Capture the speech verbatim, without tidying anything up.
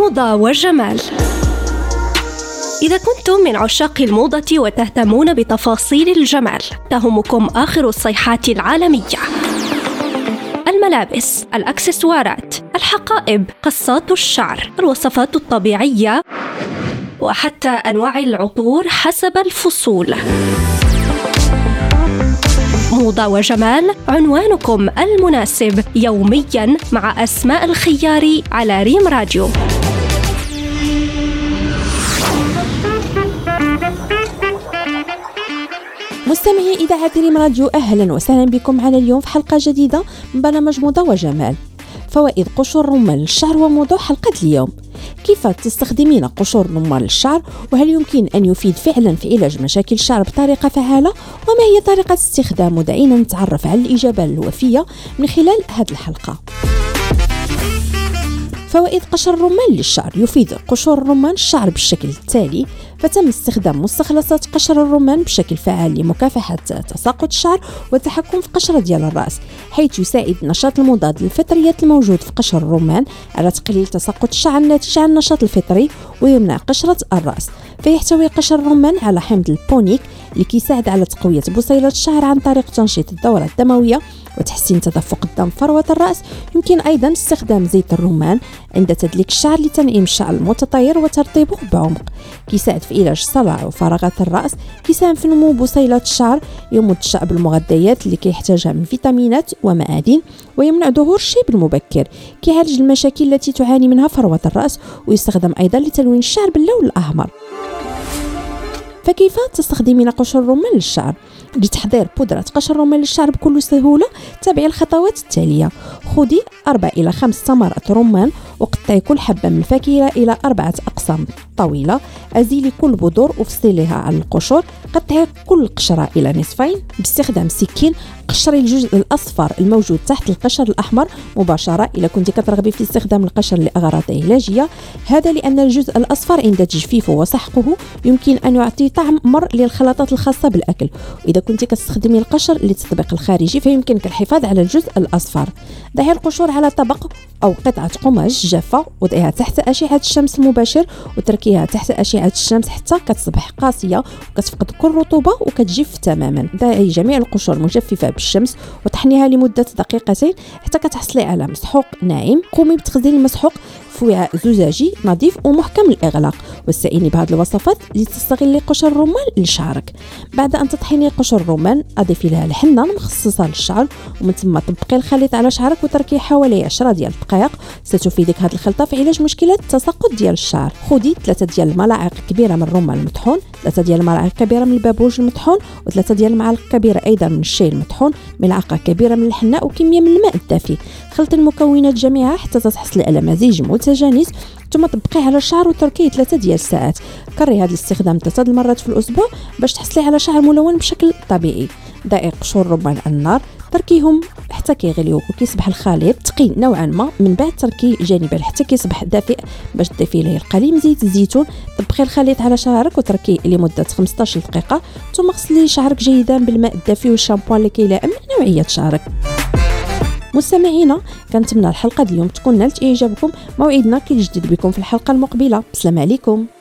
موضة وجمال. إذا كنتم من عشاق الموضة وتهتمون بتفاصيل الجمال، تهمكم آخر الصيحات العالمية: الملابس، الأكسسوارات، الحقائب، قصات الشعر، الوصفات الطبيعية، وحتى أنواع العطور حسب الفصول. موضة وجمال، عنوانكم المناسب يومياً مع أسماء الخياري على ريم راديو. مستمعي إذاعة ريم راديو، أهلا وسهلا بكم معنا اليوم في حلقة جديدة من برنامج موضة وجمال. فوائد قشور الرمان للشعر وموضوع حلقة اليوم: كيف تستخدمين قشور الرمان للشعر، وهل يمكن أن يفيد فعلا في علاج مشاكل الشعر بطريقة فعالة، وما هي طريقة استخدامه؟ دعينا نتعرف على الإجابة الوفية من خلال هذه الحلقة. فوائد قشر الرمان للشعر: يفيد قشور الرمان الشعر بالشكل التالي. فتم استخدام مستخلصات قشر الرمان بشكل فعال لمكافحة تساقط الشعر والتحكم في قشرة ديال الرأس، حيث يساعد النشاط المضاد للفطريات الموجود في قشر الرمان على تقليل تساقط الشعر الناتج عن النشاط الفطري ويمنع قشرة الرأس. فيحتوي قشر الرمان على حمض البونيك اللي كيساعد على تقوية بصيلات الشعر عن طريق تنشيط الدورة الدموية وتحسين تدفق الدم في فروة الرأس. يمكن أيضا استخدام زيت الرمان عند تدليك الشعر لتنعيم الشعر المتطاير وترطيبه بعمق. كيساعد في علاج الصلع وفراغات الرأس. كيساهم في نمو بصيلات الشعر. يمد الشعر بالمغذيات اللي كيحتاجها من فيتامينات ومعادن. ويمنع ظهور الشيب المبكر. كيعالج المشاكل التي تعاني منها فروة الرأس. ويستخدم أيضا لتلوين الشعر باللون الأحمر. فكيف تستخدمين قشر الرمان للشعر؟ لتحضير بودرة قشر الرمان للشعر بكل سهولة تابعي الخطوات التالية. خذي أربع إلى خمس ثمرات رمان وقطعي كل حبة من الفاكهة إلى أربعة أقسام طويلة. أزيلي كل بذور وفصليها على القشور. قطعي كل قشرة إلى نصفين باستخدام سكين. قشري الجزء الأصفر الموجود تحت القشر الأحمر مباشرة إذا كنت كترغبي في استخدام القشر لأغراض علاجية، هذا لأن الجزء الأصفر عند تجفيفه وسحقه يمكن أن يعطي طعم مر للخلطات الخاصة بالأكل. وإذا كنت كتستخدمي القشر للتطبيق الخارجي فيمكنك الحفاظ على الجزء الأصفر. ضعي القشور على طبق أو قطعة قماش جافة وضعيها تحت أشعة الشمس المباشر وتركيها تحت أشعة الشمس حتى كتصبح قاسية وكتفقد كل رطوبة وكتجف تماما. ضعي جميع القشور مجففة بالشمس وطحنيها لمدة دقيقتين حتى كتحصلي على مسحوق ناعم. قومي بتخزين المسحوق في وعاء زجاجي نظيف ومحكم الإغلاق واستعيني بهذه الوصفات لتستغلي قشر الرمان لشعرك. بعد أن تطحني قشر الرمان أضيفي لها الحنة مخصصة للشعر ومن ثم طبقي الخليط على شعرك وتركيه حوالي عشرة ديال الدقائق. ستفيدك هذه الخلطة في علاج مشكلة التساقط ديال الشعر. خذي ثلاثة ديال الملاعق كبيرة من الرمان المطحون، ثلاثة ديال الملاعق كبيرة من البابوج المطحون، وثلاثة ديال المعالق كبيرة أيضا من الشاي المطحون، ملعقة كبيرة من الحنة وكمية من الماء الدافي. خلطي المكونات جميعها حتى تحصلي على مزيج متجانس ثم طبقيه على الشعر وتركيه ثلاثة ديال الساعات. كرري هذا الاستخدام ثلاثة المرات في الأسبوع باش تحصلي على شعر ملون بشكل طبيعي. ضعي قشور الرمان على النار، تركيهم حتى كيغليو وكيصبح الخليط ثقيل نوعا ما، من بعد تركيه جانبا حتى كيصبح دافئ باش تضيفي ليه القليل زيت الزيتون. طبخي الخليط على شعرك وتركيه لمده خمسطاش دقيقه ثم غسلي شعرك جيدا بالماء الدافي والشامبوان لكيلائم نوعيه شعرك. مستمعينا، كنتمنى الحلقه اليوم تكون نالت اعجابكم. موعدنا كيجدد بكم في الحلقه المقبله. السلام عليكم.